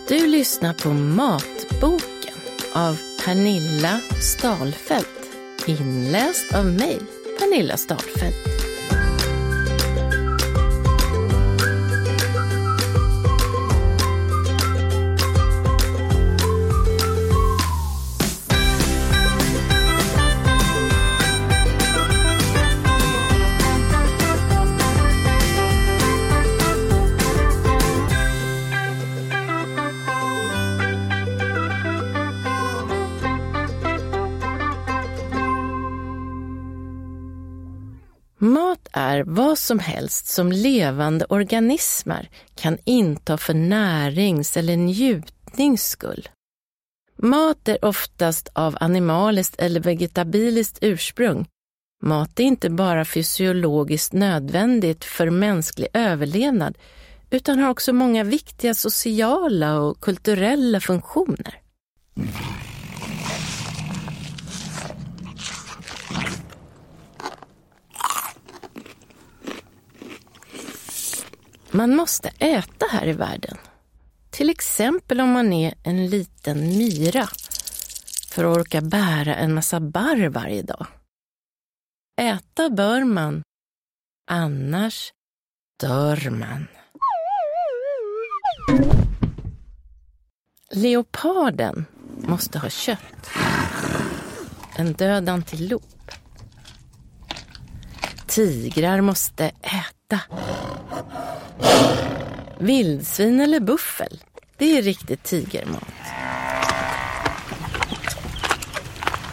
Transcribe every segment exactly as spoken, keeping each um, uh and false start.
Du lyssnar på Matboken av Pernilla Stalfelt. Inläst av mig, Pernilla Stalfelt. Mat är vad som helst som levande organismer kan inta för närings- eller njutnings skull. Mat är oftast av animaliskt eller vegetabiliskt ursprung. Mat är inte bara fysiologiskt nödvändigt för mänsklig överlevnad utan har också många viktiga sociala och kulturella funktioner. Man måste äta här i världen. Till exempel om man är en liten myra för att orka bära en massa barr varje dag. Äta bör man, annars dör man. Leoparden måste ha kött. En död antilop. Tigrar måste äta. Vildsvin eller buffel, det är riktigt tigermat.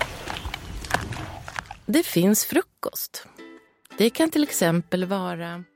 Det finns frukost. Det kan till exempel vara